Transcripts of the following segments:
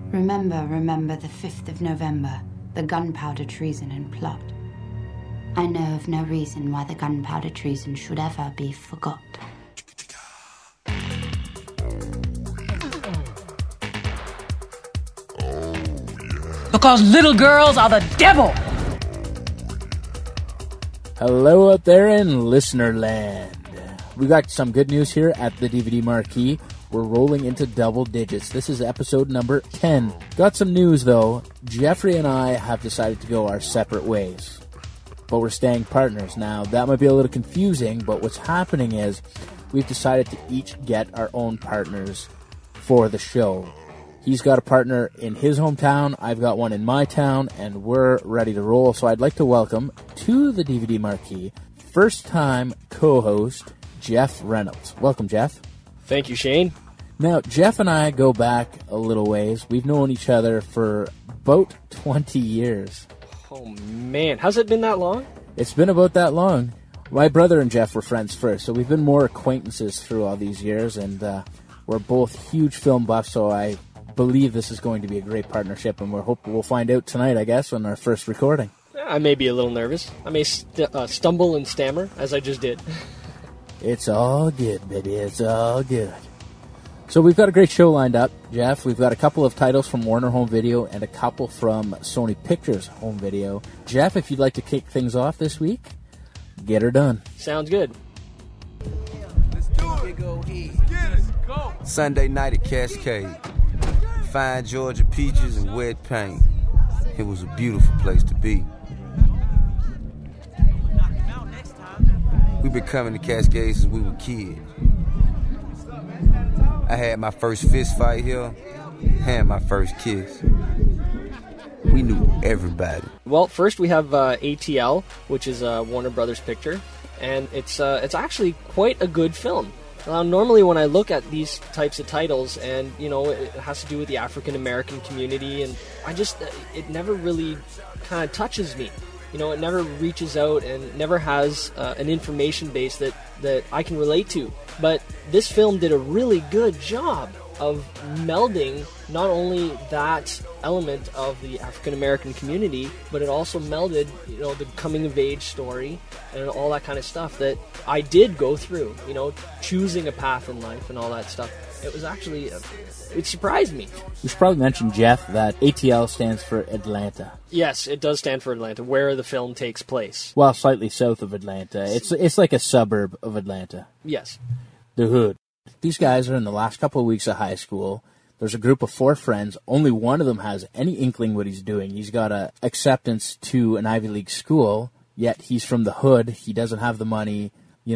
Remember the 5th of November, the gunpowder treason and plot. I know of no reason why the gunpowder treason should ever be forgot. Because little girls are the devil! Hello out there in listener land. We got some good news here at the DVD Marquee. We're rolling into double digits. This is episode number 10. Got some news though. Jeffrey and I have decided to go our separate ways. But we're staying partners. Now, that might be a little confusing, but what's happening is we've decided to each get our own partners for the show. He's got a partner in his hometown, I've got one in my town, and we're ready to roll. So I'd like to welcome to the DVD Marquee, first-time co-host, Jeff Reynolds. Welcome, Jeff. Thank you, Shane. Now, Jeff and I go back a little ways. We've known each other for about 20 years. Oh, man. Has it been that long? It's been about that long. My brother and Jeff were friends first, so we've been more acquaintances through all these years, and we're both huge film buffs, so I believe this is going to be a great partnership, and we'll find out tonight, I guess, on our first recording. I may be a little nervous. I may stumble and stammer, as I just did. It's all good, baby. It's all good. So we've got a great show lined up, Jeff. We've got a couple of titles from Warner Home Video and a couple from Sony Pictures Home Video. Jeff, if you'd like to kick things off this week, get her done. Sounds good. Let's do it. Get it. Go. Sunday night at Cascade. Fine Georgia peaches and wet paint. It was a beautiful place to be. We've been coming to Cascade since we were kids. I had my first fist fight here and my first kiss. We knew everybody. Well, first we have ATL, which is a Warner Brothers picture, and it's actually quite a good film. Now, normally when I look at these types of titles, and it has to do with the African American community, and it never really kind of touches me. It never reaches out and never has an information base that I can relate to. But this film did a really good job of melding not only that element of the African American community, but it also melded, the coming of age story and all that kind of stuff that I did go through, choosing a path in life and all that stuff. It was actually, it surprised me. We should probably mention, Jeff, that ATL stands for Atlanta. Yes, it does stand for Atlanta, where the film takes place. Well, slightly south of Atlanta. It's like a suburb of Atlanta. Yes. The hood. These guys are in the last couple of weeks of high school. There's a group of 4 friends. Only one of them has any inkling what he's doing. He's got a acceptance to an Ivy League school, yet he's from the hood. He doesn't have the money.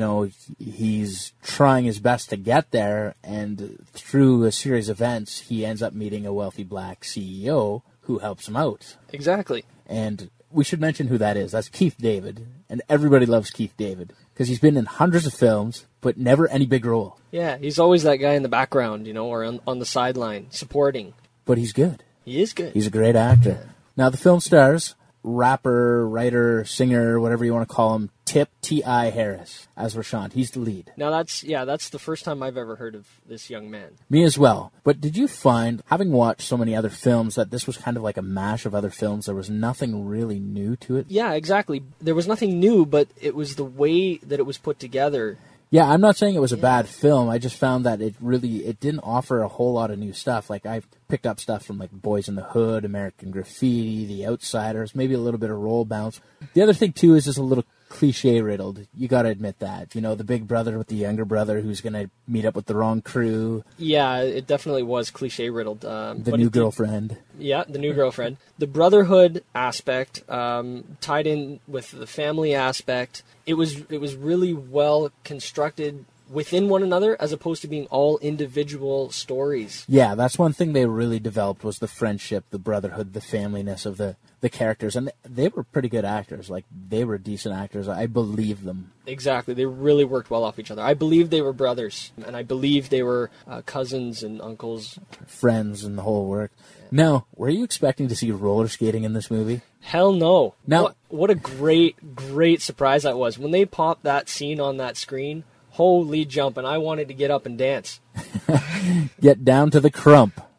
He's trying his best to get there, and through a series of events, he ends up meeting a wealthy black CEO who helps him out. Exactly. And we should mention who that is. That's Keith David, and everybody loves Keith David because he's been in hundreds of films, but never any big role. Yeah, he's always that guy in the background, or on the sideline, supporting. But he's good. He is good. He's a great actor. Now, the film stars rapper, writer, singer, whatever you want to call him, Tip T.I. Harris as Rashant. He's the lead. Now, that's the first time I've ever heard of this young man. Me as well. But did you find, having watched so many other films, that this was kind of like a mash of other films? There was nothing really new to it? Yeah, exactly. There was nothing new, but it was the way that it was put together. Yeah, I'm not saying it was a bad film. I just found that it didn't offer a whole lot of new stuff. Like, I've picked up stuff from, like, Boys in the Hood, American Graffiti, The Outsiders, maybe a little bit of Roll Bounce. The other thing, too, is just a little cliche-riddled. You got to admit that. The big brother with the younger brother who's going to meet up with the wrong crew. Yeah, it definitely was cliche-riddled. The new girlfriend. Yeah, the new girlfriend. The brotherhood aspect tied in with the family aspect. It was really well constructed within one another as opposed to being all individual stories. Yeah, that's one thing they really developed was the friendship, the brotherhood, the familyness of the characters. And they were pretty good actors. Like, they were decent actors. I believe them. Exactly. They really worked well off each other. I believe they were brothers. And I believe they were cousins and uncles. Friends and the whole work. Now, were you expecting to see roller skating in this movie? Hell no. Now, what a great surprise that was. When they popped that scene on that screen, holy jumping, I wanted to get up and dance. Get down to the crump.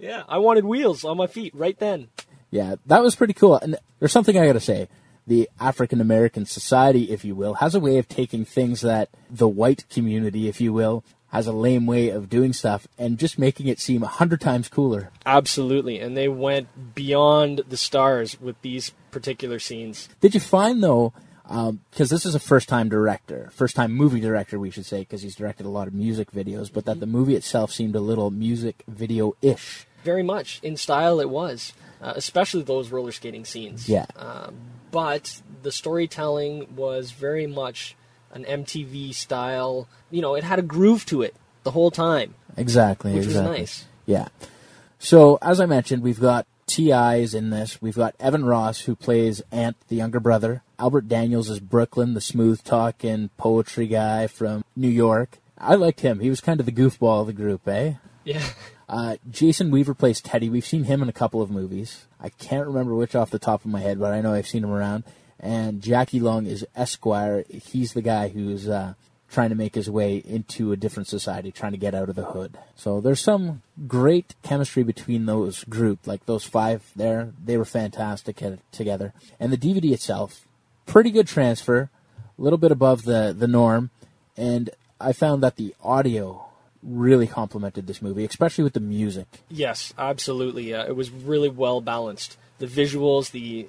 Yeah, I wanted wheels on my feet right then. Yeah, that was pretty cool. And there's something I got to say. The African American society, if you will, has a way of taking things that the white community, if you will, has a lame way of doing stuff and just making it seem 100 times cooler. Absolutely, and they went beyond the stars with these particular scenes. Did you find, though, because this is a first-time movie director, we should say, because he's directed a lot of music videos, but that the movie itself seemed a little music video-ish? Very much. In style, it was, especially those roller skating scenes. Yeah. But the storytelling was very much an MTV style. You know, it had a groove to it the whole time. Exactly. Which was nice. Yeah. So, as I mentioned, we've got T.I.'s in this. We've got Evan Ross, who plays Ant, the younger brother. Albert Daniels is Brooklyn, the smooth-talking poetry guy from New York. I liked him. He was kind of the goofball of the group, eh? Yeah. Jason Weaver plays Teddy. We've seen him in a couple of movies. I can't remember which off the top of my head, but I know I've seen him around. And Jackie Long is Esquire. He's the guy who's trying to make his way into a different society, trying to get out of the hood. So there's some great chemistry between those group, like those five there. They were fantastic together. And the DVD itself, pretty good transfer, a little bit above the norm. And I found that the audio really complimented this movie, especially with the music. Yes, absolutely. It was really well balanced. The visuals,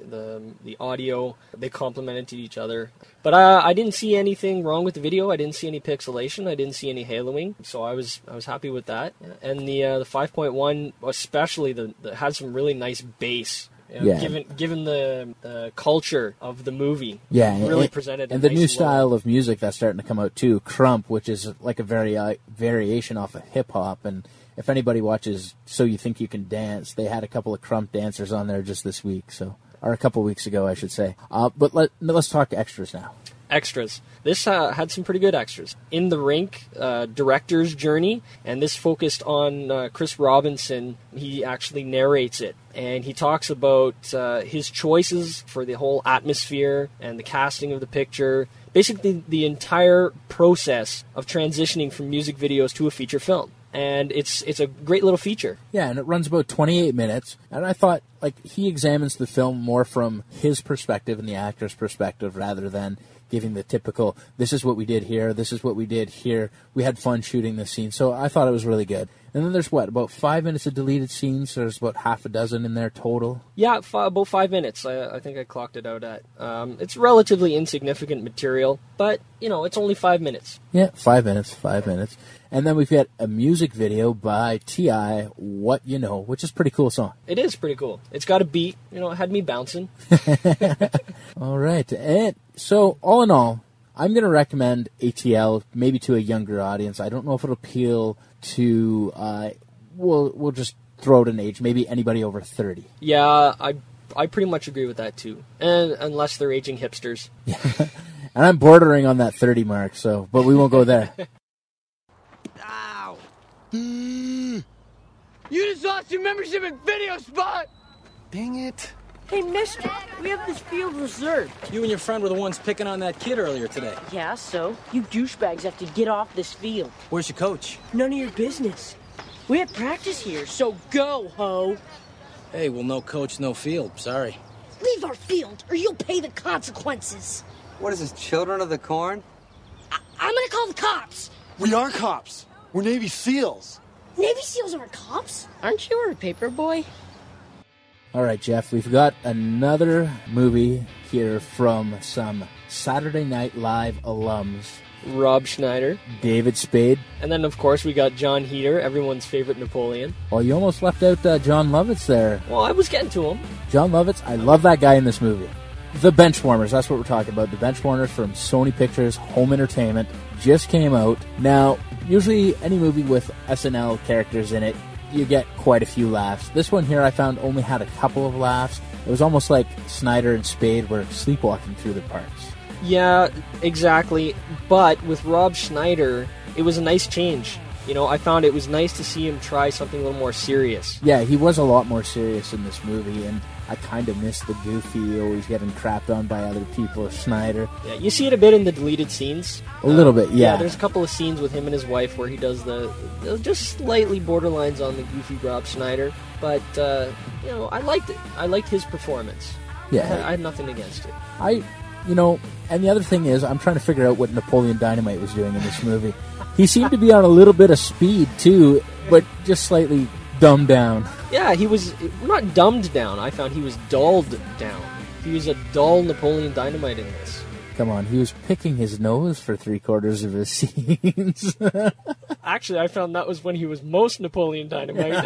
the audio, they complemented each other. But I didn't see anything wrong with the video. I didn't see any pixelation. I didn't see any haloing. So I was happy with that. And the 5.1, especially, had some really nice bass. Given the culture of the movie, really presented. And the new style of music that's starting to come out too, krump, which is like a variation off of hip hop. And if anybody watches So You Think You Can Dance, they had a couple of krump dancers on there just this week, or a couple weeks ago, I should say. But let's talk extras now. Extras. This had some pretty good extras. In the Rink, director's journey, and this focused on Chris Robinson. He actually narrates it, and he talks about his choices for the whole atmosphere and the casting of the picture. Basically, the entire process of transitioning from music videos to a feature film. And it's a great little feature. Yeah, and it runs about 28 minutes. And I thought, he examines the film more from his perspective and the actor's perspective rather than giving the typical, this is what we did here, this is what we did here. We had fun shooting this scene. So I thought it was really good. And then there's about 5 minutes of deleted scenes. So there's about half a dozen in there total. Yeah, about 5 minutes. I think I clocked it out at. It's relatively insignificant material, but, it's only 5 minutes. Yeah, 5 minutes. And then we've got a music video by T.I., What You Know, which is a pretty cool song. It is pretty cool. It's got a beat. It had me bouncing. All right. And so, all in all, I'm going to recommend ATL maybe to a younger audience. I don't know if it'll appeal to, we'll just throw out an age, maybe anybody over 30. Yeah, I pretty much agree with that too. And unless they're aging hipsters. Yeah. And I'm bordering on that 30 mark, but we won't go there. Ow! You just lost your membership at Video Spot! Dang it. Hey, mister, we have this field reserved. You and your friend were the ones picking on that kid earlier today. Yeah, so? You douchebags have to get off this field. Where's your coach? None of your business. We have practice here, so go, ho! Hey, well, no coach, no field. Sorry. Leave our field, or you'll pay the consequences. What is this, Children of the Corn? I'm gonna call the cops. We are cops. We're Navy SEALs. Navy SEALs aren't cops. Aren't you a paper boy? All right, Jeff, we've got another movie here from some Saturday Night Live alums. Rob Schneider. David Spade. And then, of course, we got John Heder, everyone's favorite Napoleon. Well, you almost left out John Lovitz there. Well, I was getting to him. John Lovitz, I love that guy in this movie. The Benchwarmers, that's what we're talking about. The Benchwarmers from Sony Pictures Home Entertainment just came out. Now, usually any movie with SNL characters in it, you get quite a few laughs. This one here I found only had a couple of laughs. It was almost like Snyder and Spade were sleepwalking through the parts. Yeah, exactly. But with Rob Schneider, it was a nice change I found it was nice to see him try something a little more serious. Yeah, he was a lot more serious in this movie, and I kind of missed the goofy, always getting crapped on by other people, Snyder. Yeah, you see it a bit in the deleted scenes. A little bit, yeah. There's a couple of scenes with him and his wife where he does the just slightly borderlines on the goofy Rob Schneider. But, I liked it. I liked his performance. Yeah. I had nothing against it. And the other thing is, I'm trying to figure out what Napoleon Dynamite was doing in this movie. He seemed to be on a little bit of speed, too, but just slightly dumbed down. Yeah, he was not dumbed down. I found he was dulled down. He was a dull Napoleon Dynamite in this. Come on, he was picking his nose for 3/4 of his scenes. Actually, I found that was when he was most Napoleon Dynamite.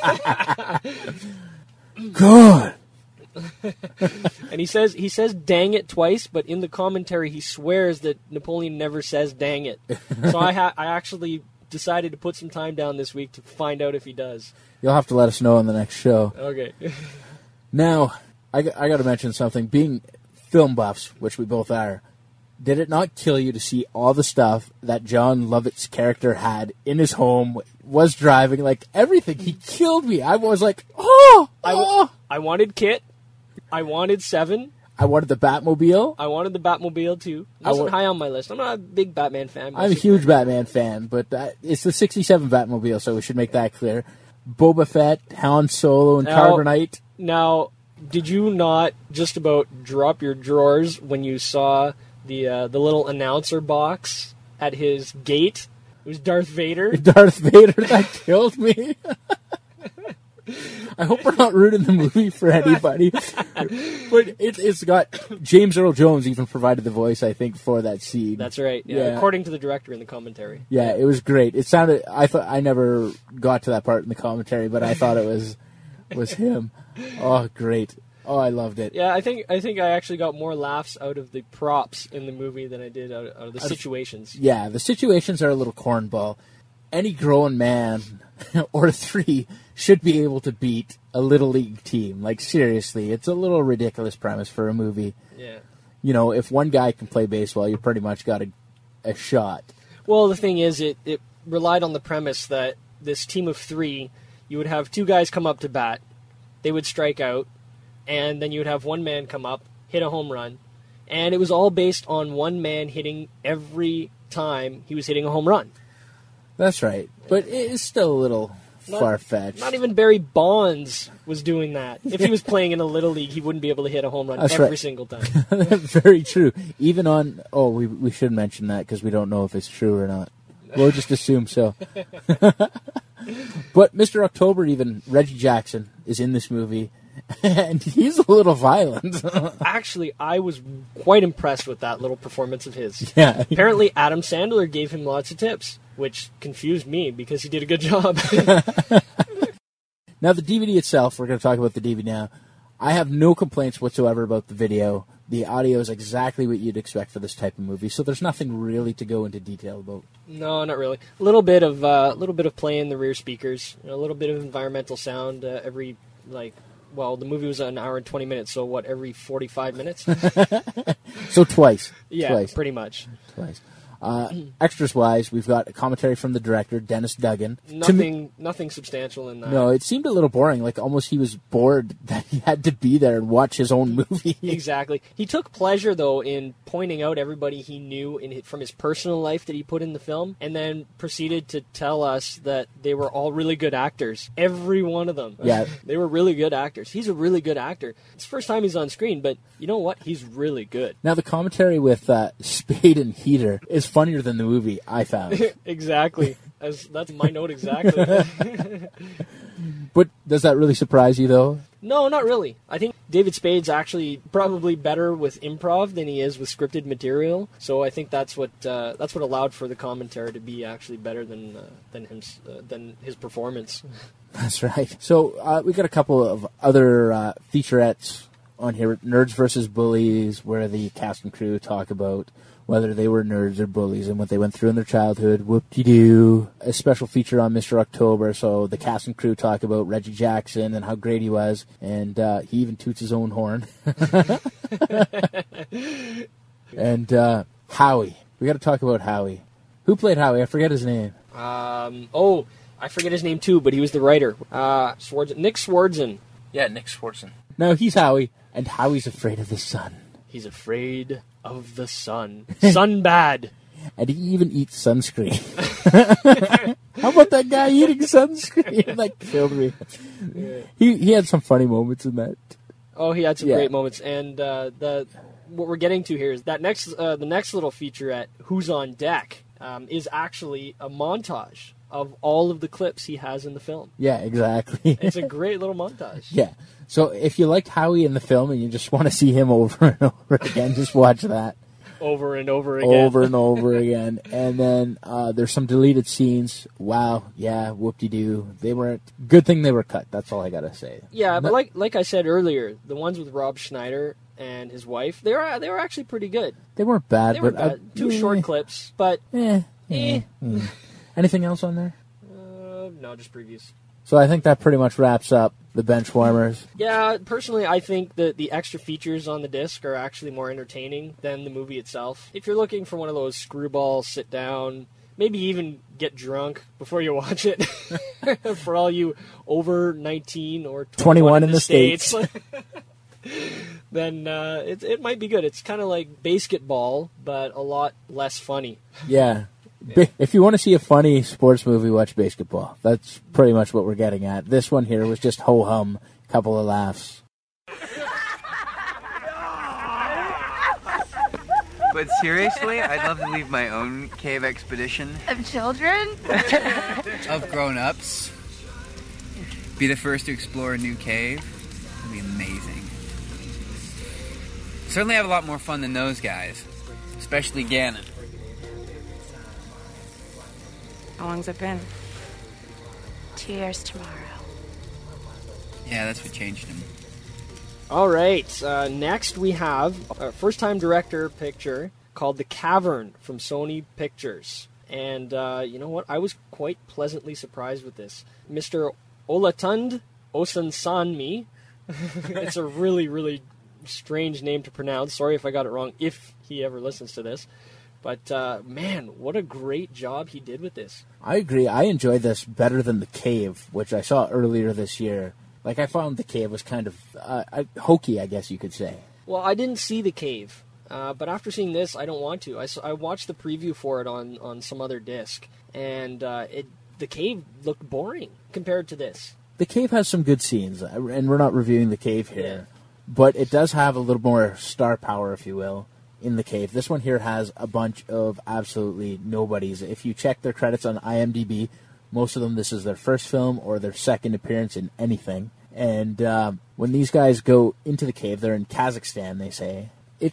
God! And he says dang it twice, but in the commentary he swears that Napoleon never says dang it. So I actually decided to put some time down this week to find out if he does. You'll have to let us know on the next show. Okay. Now, I got to mention something. Being film buffs, which we both are, did it not kill you to see all the stuff that John Lovett's character had in his home, was driving, like everything? He killed me. I was like, I wanted Kit. I wanted Seven. I wanted the Batmobile. I wanted the Batmobile, too. It wasn't high on my list. I'm not a big Batman fan. I'm a huge Batman fan, but it's the 67 Batmobile, so we should make that clear. Boba Fett, Han Solo, and Carbonite. Now, did you not just about drop your drawers when you saw the little announcer box at his gate? It was Darth Vader. Darth Vader, that killed me. I hope we're not ruining the movie for anybody. But it's got James Earl Jones even provided the voice, I think, for that scene. That's right. Yeah. According to the director in the commentary. Yeah, it was great. It sounded. I never got to that part in the commentary, but I thought it was him. Oh, great. Oh, I loved it. Yeah, I think I actually got more laughs out of the props in the movie than I did out of the situations. Yeah, the situations are a little cornball. Any grown man or three should be able to beat a Little League team. Like, seriously, it's a little ridiculous premise for a movie. Yeah. If one guy can play baseball, you pretty much got a shot. Well, the thing is, it relied on the premise that this team of three, you would have two guys come up to bat, they would strike out, and then you would have one man come up, hit a home run, and it was all based on one man hitting every time he was hitting a home run. That's right, but it's still a little far-fetched. Not even Barry Bonds was doing that. If he was playing in a Little League, he wouldn't be able to hit a home run every single time. Very true. Even on... Oh, we should mention that because we don't know if it's true or not. We'll just assume so. But Mr. October, even, Reggie Jackson, is in this movie, and he's a little violent. Actually, I was quite impressed with that little performance of his. Yeah. Apparently, Adam Sandler gave him lots of tips, which confused me because he did a good job. Now, the DVD itself, we're going to talk about the DVD now. I have no complaints whatsoever about the video. The audio is exactly what you'd expect for this type of movie, so there's nothing really to go into detail about. No, not really. A little bit of play in the rear speakers, a little bit of environmental sound every, well, the movie was an hour and 20 minutes, so what, every 45 minutes? So twice. Yeah, twice. Pretty much. Twice. Extras-wise, we've got a commentary from the director, Dennis Duggan. Nothing substantial in that. No, it seemed a little boring, like almost he was bored that he had to be there and watch his own movie. Exactly. He took pleasure, though, in pointing out everybody he knew from his personal life that he put in the film, and then proceeded to tell us that they were all really good actors. Every one of them. Yeah. They were really good actors. He's a really good actor. It's the first time he's on screen, but you know what? He's really good. Now, the commentary with Spade and Heater is funnier than the movie, I found. Exactly. That's my note exactly. But does that really surprise you, though? No, not really. I think David Spade's actually probably better with improv than he is with scripted material. So I think that's what allowed for the commentary to be actually better than his performance. That's right. So we got a couple of other featurettes on here, Nerds versus Bullies, where the cast and crew talk about whether they were nerds or bullies and what they went through in their childhood. Whoop-de-doo. A special feature on Mr. October, so the cast and crew talk about Reggie Jackson and how great he was, and he even toots his own horn. And Howie. We got to talk about Howie. Who played Howie? I forget his name. I forget his name too, but he was the writer. Nick Swardson. Yeah, Nick Swardson. No, he's Howie, and Howie's afraid of the sun. He's afraid of the sun. Sun bad. And he even eats sunscreen. How about that guy eating sunscreen? That killed me. Yeah. He had some funny moments in that. Oh, he had some great moments. And what we're getting to here is that the next little featurette, Who's on Deck, is actually a montage of all of the clips he has in the film. Yeah, exactly. It's a great little montage. Yeah. So if you liked Howie in the film and you just want to see him over and over again, just watch that. Over and over again. Over and over again. And then there's some deleted scenes. Wow. Yeah, whoop-de-doo. They weren't... Good thing they were cut. That's all I got to say. Yeah, but like I said earlier, the ones with Rob Schneider and his wife, they were actually pretty good. They weren't bad. They were bad. Two short clips, but... Anything else on there? No, just previews. So I think that pretty much wraps up the Benchwarmers. Yeah, personally, I think that the extra features on the disc are actually more entertaining than the movie itself. If you're looking for one of those screwball, sit down, maybe even get drunk before you watch it, for all you over 19 or 21 in the States, then it might be good. It's kind of like basketball, but a lot less funny. Yeah. If you want to see a funny sports movie, watch Basketball. That's pretty much what we're getting at. This one here was just ho-hum, couple of laughs. But seriously, I'd love to leave my own cave expedition. Of children? Of grown-ups. Be the first to explore a new cave. It'd be amazing. Certainly have a lot more fun than those guys. Especially Gannon. How long's it been? 2 years tomorrow. Yeah, that's what changed him. All right, next we have a first-time director picture called The Cavern from Sony Pictures. And you know what? I was quite pleasantly surprised with this. Mr. Olatund Osunsanmi. It's a really, really strange name to pronounce. Sorry if I got it wrong, if he ever listens to this. But, man, what a great job he did with this. I agree. I enjoyed this better than The Cave, which I saw earlier this year. Like, I found The Cave was kind of hokey, I guess you could say. Well, I didn't see The Cave, but after seeing this, I don't want to. I watched the preview for it on some other disc, and The Cave looked boring compared to this. The Cave has some good scenes, and we're not reviewing The Cave here, but it does have a little more star power, if you will, in The Cave. This one here has a bunch of absolutely nobodies. If you check their credits on IMDb, most of them, this is their first film or their second appearance in anything. And when these guys go into the cave, they're in Kazakhstan, they say.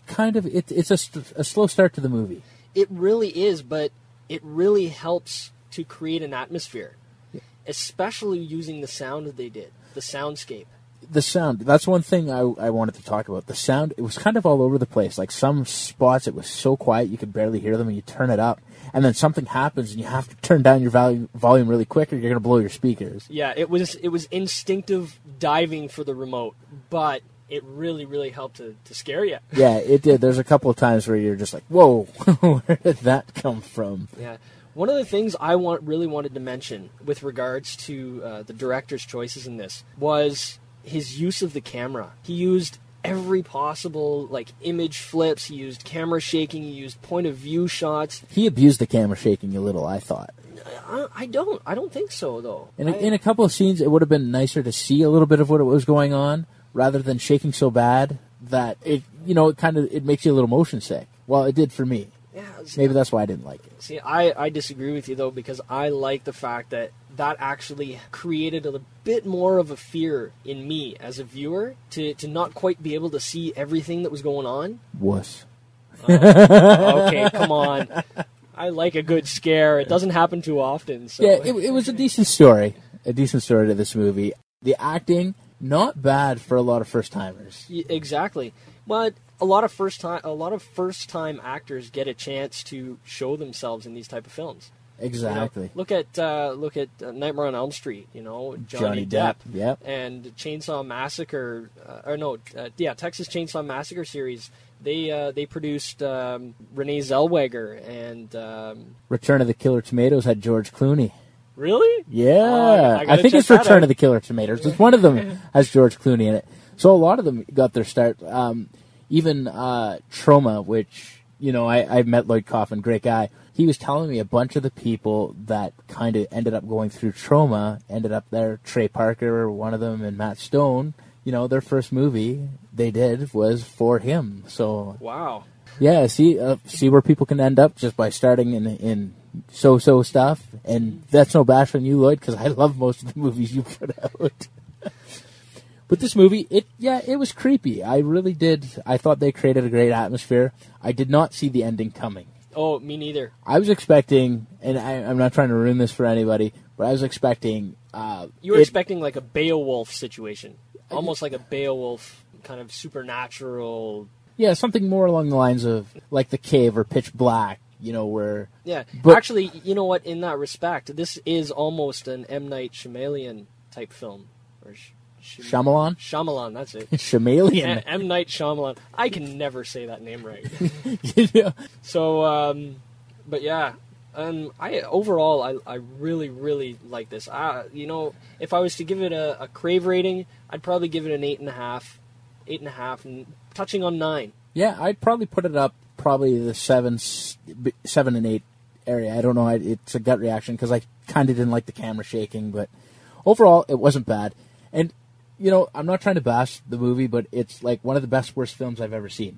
It's a slow start to the movie. It really is, but it really helps to create an atmosphere, especially using the sound that they did, the soundscape. The sound, that's one thing I wanted to talk about. The sound, it was kind of all over the place. Like some spots, it was so quiet you could barely hear them, and you turn it up, and then something happens, and you have to turn down your volume really quick, or you're going to blow your speakers. Yeah, it was instinctive diving for the remote, but it really, really helped to scare you. Yeah, it did. There's a couple of times where you're just like, whoa, where did that come from? Yeah. One of the things I really wanted to mention with regards to the director's choices in this was his use of the camera. He used every possible image flips. He used camera shaking. He used point of view shots. He abused the camera shaking a little, I thought. I don't think so though. In a couple of scenes, it would have been nicer to see a little bit of what was going on rather than shaking so bad that it makes you a little motion sick. Well, it did for me. Yeah, maybe that's why I didn't like it. See, I disagree with you though, because I like the fact that actually created a bit more of a fear in me as a viewer to not quite be able to see everything that was going on. Wuss. Okay, come on. I like a good scare. It doesn't happen too often. So. Yeah, it was a decent story. A decent story to this movie. The acting, not bad for a lot of first-timers. Exactly. But a lot of first-time actors get a chance to show themselves in these type of films. Exactly. You know, look at Nightmare on Elm Street. You know, Johnny Depp. Yep. And Chainsaw Massacre, Texas Chainsaw Massacre series. They produced Renee Zellweger and Return of the Killer Tomatoes had George Clooney. Really? Yeah, I think it's Return of the Killer Tomatoes. It's one of them has George Clooney in it. So a lot of them got their start. Even Trauma, which, you know, I met Lloyd Kaufman, great guy. He was telling me a bunch of the people that kind of ended up going through Trauma ended up there. Trey Parker, one of them, and Matt Stone. You know, their first movie they did was for him. So wow. Yeah, see where people can end up just by starting in so stuff. And that's no bash on you, Lloyd, because I love most of the movies you put out. But this movie, it was creepy. I really did. I thought they created a great atmosphere. I did not see the ending coming. Oh, me neither. I was expecting, and I'm not trying to ruin this for anybody, but I was expecting... you were expecting like a Beowulf situation. Almost like a Beowulf kind of supernatural... Yeah, something more along the lines of like The Cave or Pitch Black, you know, where... Yeah, but, actually, you know what, in that respect, this is almost an M. Night Shyamalan type film. Or Shyamalan? Shyamalan, that's it. Shyamalan. M. Night Shyamalan. I can never say that name right. Yeah. So, but yeah, I really, really like this. You know, if I was to give it a Crave rating, I'd probably give it an 8.5, and touching on 9. Yeah, I'd probably put it up probably the 7 and 8 area. I don't know. It's a gut reaction because I kind of didn't like the camera shaking, but overall, it wasn't bad. And, you know, I'm not trying to bash the movie, but it's like one of the best, worst films I've ever seen.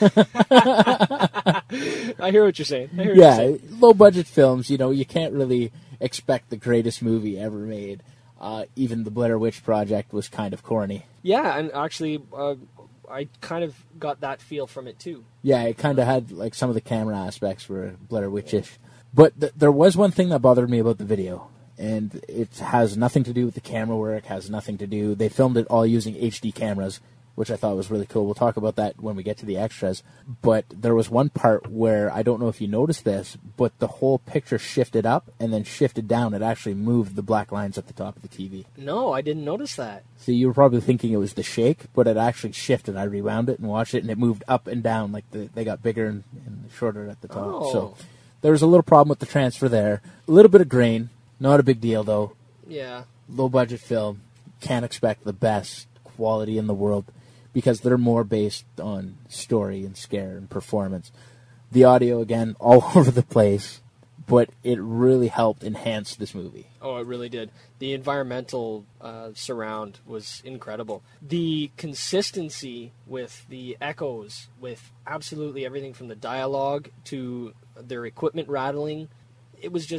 I hear what you're saying. Low-budget films, you know, you can't really expect the greatest movie ever made. Even the Blair Witch Project was kind of corny. Yeah, and actually, I kind of got that feel from it, too. Yeah, it kind of had, like, some of the camera aspects were Blair Witch-ish. But there was one thing that bothered me about the video. And it has nothing to do with the camera work, has nothing to do... They filmed it all using HD cameras, which I thought was really cool. We'll talk about that when we get to the extras. But there was one part where, I don't know if you noticed this, but the whole picture shifted up and then shifted down. It actually moved the black lines at the top of the TV. No, I didn't notice that. So you were probably thinking it was the shake, but it actually shifted. I rewound it and watched it, and it moved up and down. Like they got bigger and shorter at the top. Oh. So there was a little problem with the transfer there. A little bit of grain. Not a big deal, though. Yeah. Low-budget film. Can't expect the best quality in the world because they're more based on story and scare and performance. The audio, again, all over the place, but it really helped enhance this movie. Oh, it really did. The environmental surround was incredible. The consistency with the echoes, with absolutely everything from the dialogue to their equipment rattling, it was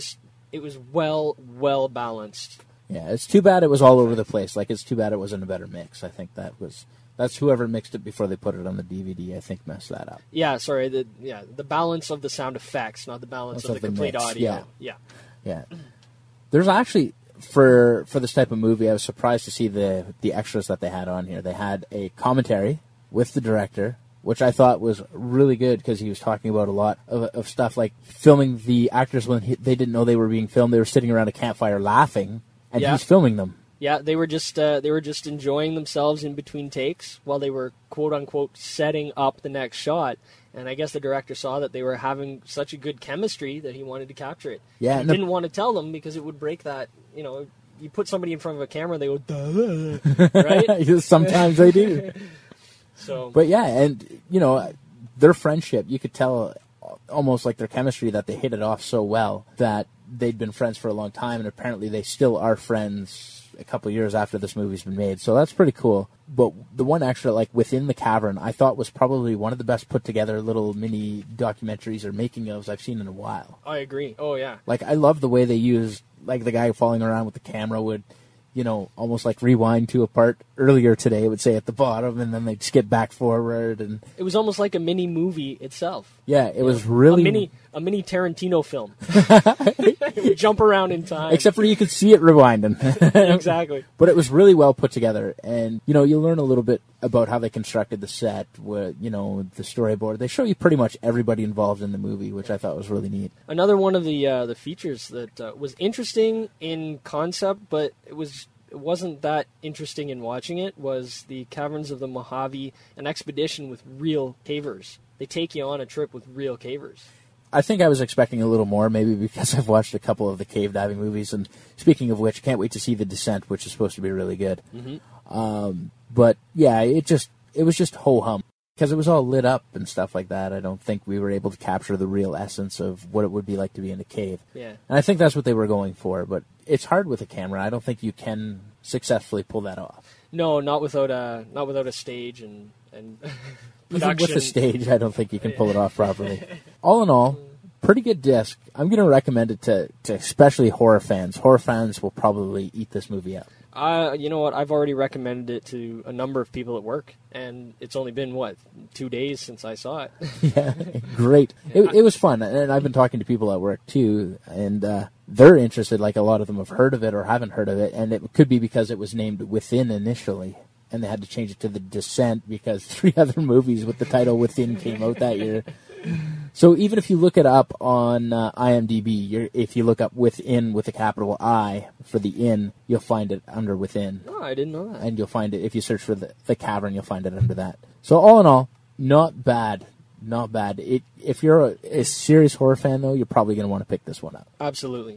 well balanced. Yeah, it's too bad it was all over the place. Like, it's too bad it wasn't a better mix. I think that's whoever mixed it before they put it on the DVD, I think, messed that up. Yeah, sorry. The balance of the sound effects, not the balance of the complete mix. audio. Yeah. There's actually, for this type of movie, I was surprised to see the extras that they had on here. They had a commentary with the director, which I thought was really good because he was talking about a lot of stuff like filming the actors when they didn't know they were being filmed. They were sitting around a campfire laughing, and he's filming them. Yeah, they were just enjoying themselves in between takes while they were quote unquote setting up the next shot. And I guess the director saw that they were having such a good chemistry that he wanted to capture it. Yeah, he didn't want to tell them because it would break that. You know, you put somebody in front of a camera, they go, duh, right? Sometimes they do. So, but yeah, and you know, their friendship, you could tell almost like their chemistry that they hit it off so well that they'd been friends for a long time, and apparently they still are friends a couple of years after this movie's been made. So that's pretty cool. But the one extra, like within the cavern, I thought was probably one of the best put together little mini documentaries or making ofs I've seen in a while. I agree. Oh yeah. Like I love the way they used, like the guy falling around with the camera would, you know, almost like rewind to a part earlier today, it would say at the bottom, and then they'd skip back forward. And it was almost like a mini movie itself. Yeah, it was really... a mini Tarantino film. It would jump around in time. Except for you could see it rewinding. Exactly. But it was really well put together. And, you learn a little bit about how they constructed the set, the storyboard. They show you pretty much everybody involved in the movie, which I thought was really neat. Another one of the features that was interesting in concept, but it wasn't that interesting in watching it, was the Caverns of the Mojave, an expedition with real cavers. They take you on a trip with real cavers. I think I was expecting a little more, maybe because I've watched a couple of the cave diving movies. And speaking of which, can't wait to see The Descent, which is supposed to be really good. Mm-hmm. But yeah, it was just ho-hum. Because it was all lit up and stuff like that. I don't think we were able to capture the real essence of what it would be like to be in a cave. Yeah. And I think that's what they were going for. But it's hard with a camera. I don't think you can successfully pull that off. No, not without a stage and Even with the stage, I don't think you can pull it off properly. All in all, pretty good disc. I'm going to recommend it to especially horror fans. Horror fans will probably eat this movie up. You know what? I've already recommended it to a number of people at work, and it's only been, 2 days since I saw it. Yeah, great. It was fun, and I've been talking to people at work, too, and they're interested, like a lot of them have heard of it or haven't heard of it, and it could be because it was named Within initially, and they had to change it to The Descent because 3 other movies with the title Within came out that year. So even if you look it up on IMDb, if you look up Within with a capital I for the in, you'll find it under Within. Oh, I didn't know that. And you'll find it, if you search for the cavern, you'll find it under that. So all in all, not bad. Not bad. If you're a serious horror fan, though, you're probably going to want to pick this one up. Absolutely.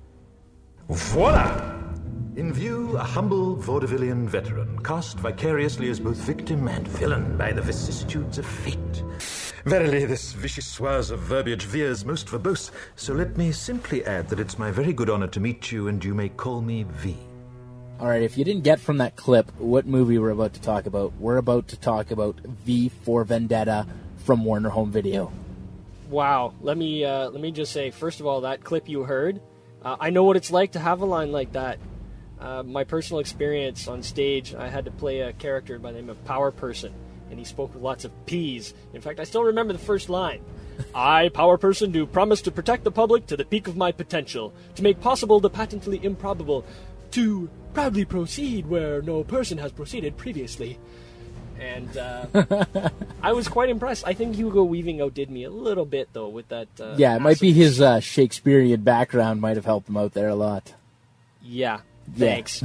Voila! In view, a humble vaudevillian veteran, cast vicariously as both victim and villain by the vicissitudes of fate. Verily, this vichyssoise of verbiage veers most verbose, so let me simply add that it's my very good honor to meet you, and you may call me V. All right, if you didn't get from that clip what movie we're about to talk about, we're about to talk about V for Vendetta from Warner Home Video. Wow. Let me just say, first of all, that clip you heard, I know what it's like to have a line like that. My personal experience on stage, I had to play a character by the name of Power Person, and he spoke with lots of P's. In fact, I still remember the first line. I, Power Person, do promise to protect the public to the peak of my potential, to make possible the patently improbable, to proudly proceed where no person has proceeded previously. And I was quite impressed. I think Hugo Weaving outdid me a little bit, though, with that. Yeah, it might be his Shakespearean background might have helped him out there a lot. Yeah. Thanks.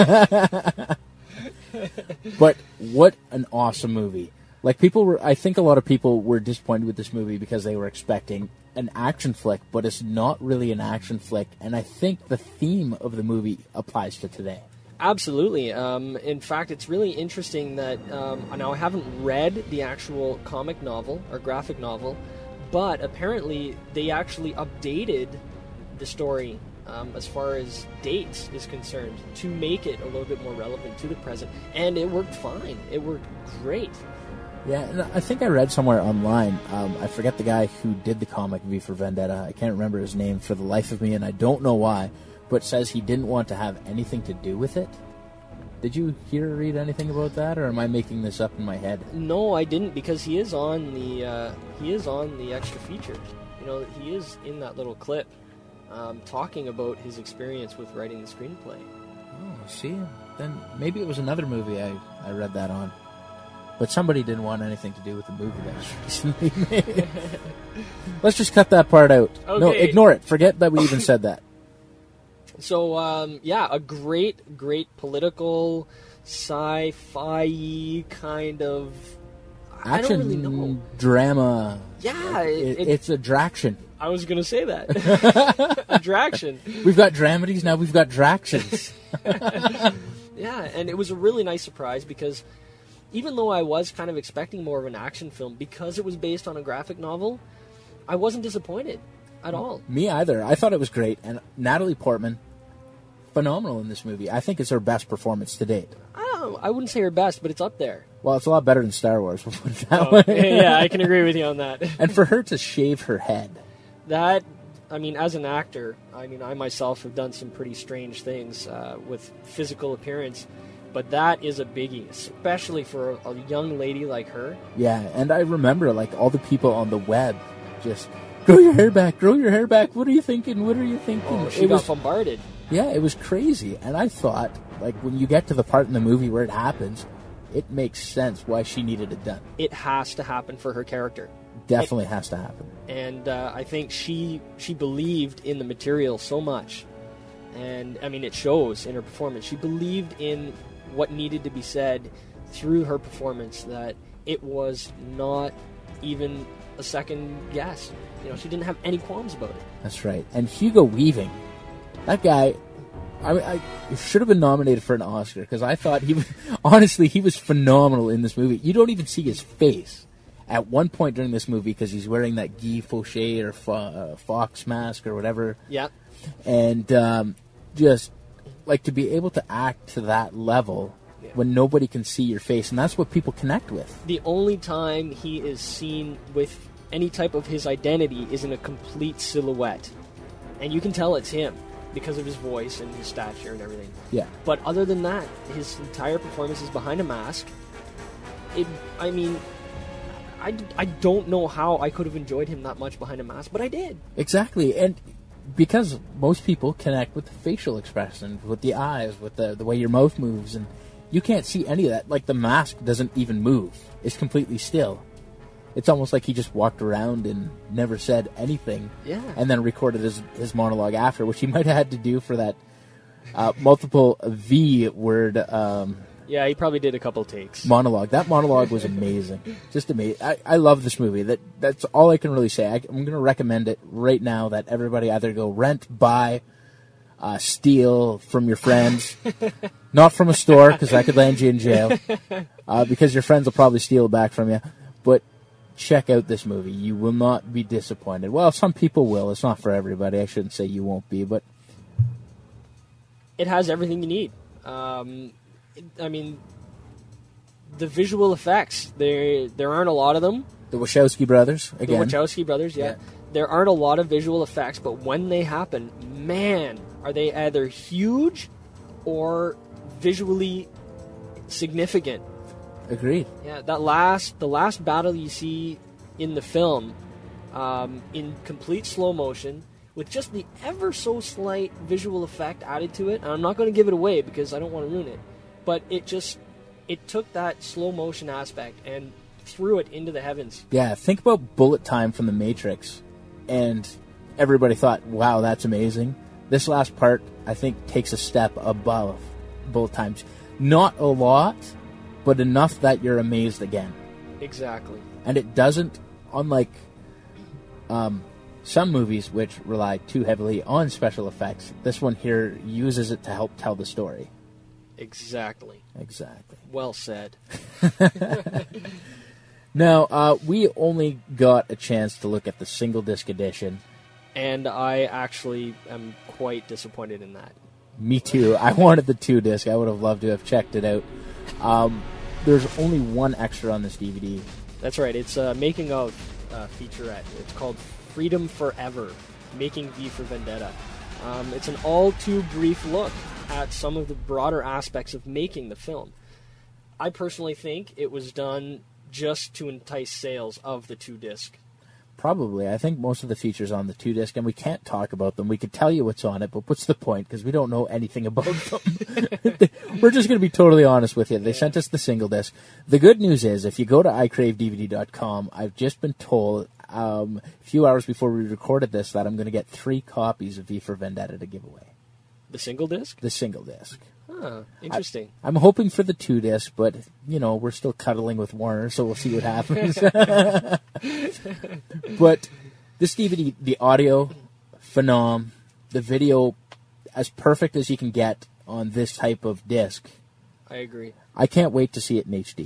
But what an awesome movie. Like, I think a lot of people were disappointed with this movie because they were expecting an action flick, but it's not really an action flick, and I think the theme of the movie applies to today. Absolutely. In fact, it's really interesting that, now I haven't read the actual comic novel or graphic novel, but apparently they actually updated the story as far as dates is concerned to make it a little bit more relevant to the present, and it worked fine. It worked great. Yeah, and I think I read somewhere online, I forget the guy who did the comic V for Vendetta, I can't remember his name for the life of me, and I don't know why, but says he didn't want to have anything to do with it. Did you hear or read anything about that, or am I making this up in my head? No, I didn't, because he is on the extra features. You know, he is in that little clip. Talking about his experience with writing the screenplay. Oh, see? Then maybe it was another movie I read that on. But somebody didn't want anything to do with the movie that was recently made. Let's just cut that part out. Okay. No, ignore it. Forget that we even said that. So, a great political, sci-fi kind of... Action, I don't really know. Drama. Yeah. It's a Draction. I was going to say that. Draction. We've got dramedies, now we've got Dractions. Yeah, and it was a really nice surprise because even though I was kind of expecting more of an action film, because it was based on a graphic novel, I wasn't disappointed at all. Me either. I thought it was great. And Natalie Portman, phenomenal in this movie. I think it's her best performance to date. I wouldn't say her best, but it's up there. Well, it's a lot better than Star Wars. We'll put it that way. Yeah, I can agree with you on that. And for her to shave her head. That, I mean, as an actor, I myself have done some pretty strange things with physical appearance, but that is a biggie, especially for a young lady like her. Yeah, and I remember, like, all the people on the web just grow your hair back, grow your hair back. What are you thinking? What are you thinking? Oh, she got bombarded. Yeah, it was crazy. And I thought, like, when you get to the part in the movie where it happens, it makes sense why she needed it done. It has to happen for her character. Definitely has to happen. And I think she believed in the material so much. And, I mean, it shows in her performance. She believed in what needed to be said through her performance, that it was not even a second guess. You know, she didn't have any qualms about it. That's right. And Hugo Weaving, that guy, I should have been nominated for an Oscar, because I thought he was phenomenal in this movie. You don't even see his face at one point during this movie because he's wearing that Guy Fawcett or Fox mask or whatever. Yeah. And just, like, to be able to act to that level when nobody can see your face, and that's what people connect with. The only time he is seen with any type of his identity is in a complete silhouette. And you can tell it's him because of his voice and his stature and everything. Yeah. But other than that, his entire performance is behind a mask. I don't know how I could have enjoyed him that much behind a mask, but I did. Exactly, and because most people connect with the facial expression, with the eyes, with the way your mouth moves, and you can't see any of that. Like, the mask doesn't even move. It's completely still. It's almost like he just walked around and never said anything. Yeah. And then recorded his monologue after, which he might have had to do for that multiple V word yeah, he probably did a couple takes. Monologue. That monologue was amazing. Just amazing. I love this movie. That's all I can really say. I'm going to recommend it right now, that everybody either go rent, buy, steal from your friends. Not from a store, because that could land you in jail. Because your friends will probably steal it back from you. But check out this movie. You will not be disappointed. Well, some people will. It's not for everybody. I shouldn't say you won't be, but it has everything you need. I mean, the visual effects, there aren't a lot of them. The Wachowski brothers, again. The Wachowski brothers, yeah. There aren't a lot of visual effects, but when they happen, man, are they either huge or visually significant. Agreed. Yeah, the last battle you see in the film, in complete slow motion, with just the ever so slight visual effect added to it. And I'm not going to give it away because I don't want to ruin it. But it took that slow motion aspect and threw it into the heavens. Yeah, think about bullet time from The Matrix, and everybody thought, wow, that's amazing. This last part, I think, takes a step above bullet times. Not a lot, but enough that you're amazed again. Exactly. And it doesn't, unlike some movies which rely too heavily on special effects, this one here uses it to help tell the story. Exactly. Well said. Now, we only got a chance to look at the single disc edition. And I actually am quite disappointed in that. Me too. I wanted the 2 disc. I would have loved to have checked it out. There's only one extra on this DVD. That's right. It's a making of featurette. It's called Freedom Forever, Making V for Vendetta. It's an all too brief look at some of the broader aspects of making the film. I personally think it was done just to entice sales of the 2 disc. Probably. I think most of the features on the 2 disc, and we can't talk about them. We could tell you what's on it, but what's the point? Because we don't know anything about them. We're just going to be totally honest with you. They sent us the single disc. The good news is, if you go to iCraveDVD.com, I've just been told a few hours before we recorded this that I'm going to get 3 copies of V for Vendetta to give away. The single disc? The single disc. Huh, interesting. I'm hoping for the 2 disc, but, you know, we're still cuddling with Warner, so we'll see what happens. But this DVD, the audio, phenom, the video, as perfect as you can get on this type of disc. I agree. I can't wait to see it in HD.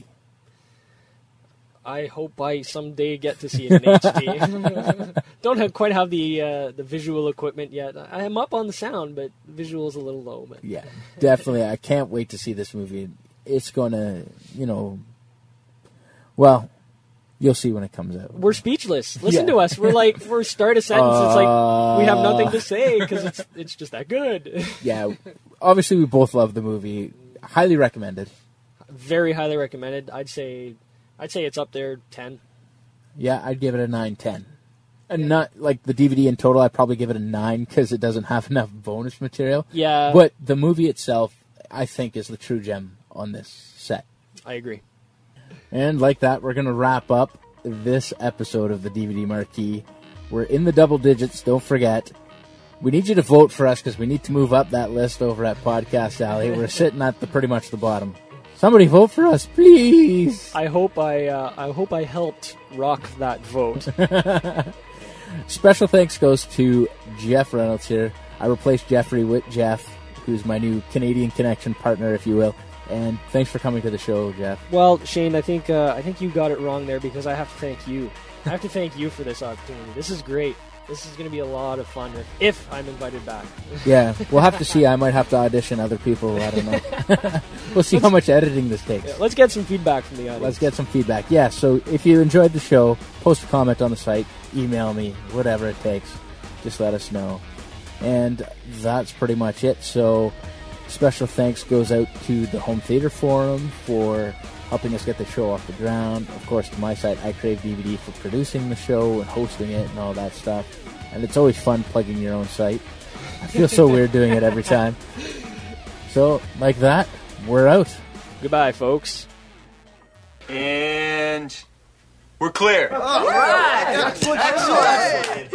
I hope I someday get to see it in HD. Don't quite have the visual equipment yet. I am up on the sound, but the visual is a little low. But yeah, definitely. I can't wait to see this movie. It's going to, you know, well, you'll see when it comes out. We're speechless. Listen to us. We're start a sentence. It's like we have nothing to say because it's just that good. Yeah, obviously we both love the movie. Highly recommended. Very highly recommended. I'd say it's up there 10. Yeah, I'd give it a 9/10. And not like the DVD in total, I'd probably give it a 9 because it doesn't have enough bonus material. Yeah. But the movie itself, I think, is the true gem on this set. I agree. And like that, we're going to wrap up this episode of the DVD Marquee. We're in the double digits, don't forget. We need you to vote for us because we need to move up that list over at Podcast Alley. We're sitting at pretty much the bottom. Somebody vote for us, please. I hope I helped rock that vote. Special thanks goes to Jeff Reynolds here. I replaced Jeffrey with Jeff, who's my new Canadian Connection partner, if you will. And thanks for coming to the show, Jeff. Well, Shane, I think you got it wrong there because I have to thank you. I have to thank you for this opportunity. This is great. This is going to be a lot of fun if I'm invited back. Yeah, we'll have to see. I might have to audition other people. I don't know. We'll see how much editing this takes. Yeah, let's get some feedback from the audience. Let's get some feedback. Yeah, so if you enjoyed the show, post a comment on the site, email me, whatever it takes. Just let us know. And that's pretty much it. So special thanks goes out to the Home Theater Forum for helping us get the show off the ground. Of course, to my site, I Crave DVD, for producing the show and hosting it and all that stuff. And it's always fun plugging your own site. I feel so weird doing it every time. So, like that, we're out. Goodbye, folks. And we're clear. All right. Excellent.